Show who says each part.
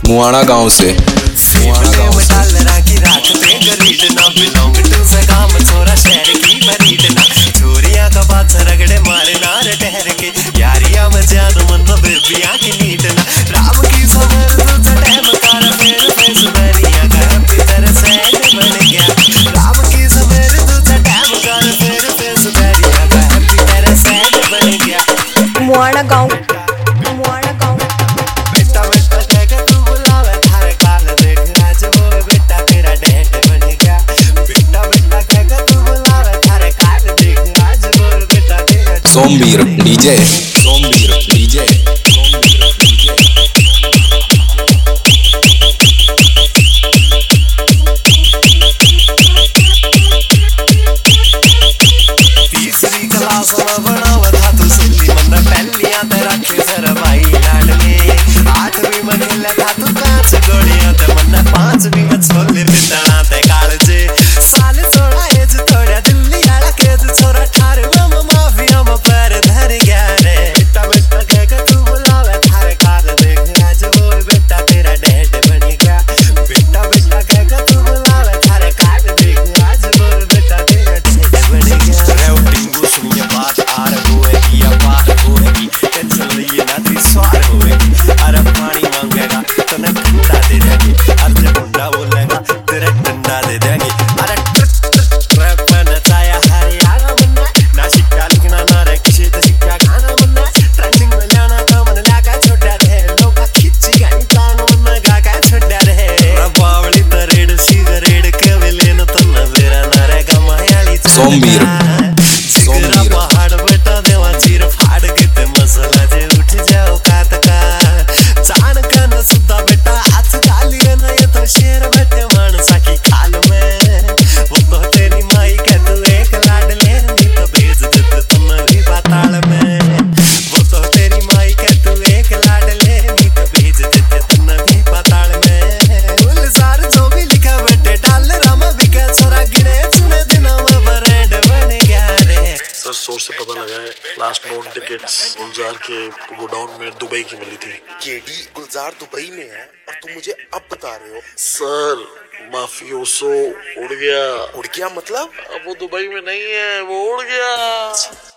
Speaker 1: मुआना गांव से।
Speaker 2: चोरिया का बात रगड़े मारे नारे ठहर के यारिया में जान मन बेबिया की नीटना राम की सबर तुझे टाइम कर मेरे फेस बनिया कर तेरे सैड बन गया राम की सबर तुझे टाइम कर मेरे फेस बनिया कर तेरे सैड बन गया।
Speaker 3: मुआना गांव
Speaker 2: बेटा बेटा कहकर तू बुलावे थारे काल देख राज वो बेटा तेरा डैड बन गया। बेटा बेटा कहकर तू बुलावे थारे काल देख राज वो बेटा तेरा
Speaker 1: सोमवीर डीजे।
Speaker 2: तीसरी क्लास में बनावा था तू सिल्ली मन पहलियां ते रखे सर भाई लाड में 8वीं में खेला था तू कांच गोलियां ते मन 5वीं में छोले पिटना ते कालजे साल 16 एज थोड़ा दिल्ली आला केज छोरा 18 में माफिया में पैर धर गया रे। बेटा बेटा कहकर तू बुलावे थारे काल देख राज वो बेटा तेरा डैड बन गया। बेटा बेटा कहकर तू बुलावे थारे काल देख राज वो बेटा तेरा डैड बन गया। रेवटिंग सुनिए बात आर होएगी या पार होएगी टेंशन लिए ना तेरी स्वार होएगी। अरे पानी मांगेगा तो न ठंडा दे देंगे अरे ठंडा बोलेगा तेरे ठंडा दे देंगे। अरे ट्रैप में नचाया हरियाणा बन्ना ना सिक्का लिखना ना रे किसी तो सिक्का खाना बन्ना ट्रेंडिंग में जाना तो मन लगा छोड़ा रे लोग खिंची गई तान मन गा छोड़ा रे। बावली तरेड़ सिगरेट के लेन तो न बेरा ना रे गमायाली
Speaker 1: सोमवीर
Speaker 2: पहाड़ बेटा देवा चीर फाड़ के ते मसला जे उठ जाओ कात का जान का न सुदा बेटा आज गाली न ये तो शेर बैठे मानसा की खाल में वो तो तेरी माई के तू एक लाड ले नी तो भेज देते तुम भी पाताल में। वो तो तेरी माई के तू एक लाड ले नी तो भेज देते तुम भी पाताल में। गुलजार जो भी लिखा बेटे डाल रामा बिका छोरा गिने चुने दिनों में ब्रांड बन गया रे।
Speaker 4: सर सोर्स से पता लगा है लास्ट नोन टिकट्स गुलजार के गोडाउन में दुबई की मिली थी।
Speaker 5: केडी गुलजार दुबई में है और तुम मुझे अब बता रहे हो?
Speaker 4: सर माफियोसो उड़ गया
Speaker 5: उड़ गया मतलब?
Speaker 4: अब वो दुबई में नहीं है, वो उड़ गया।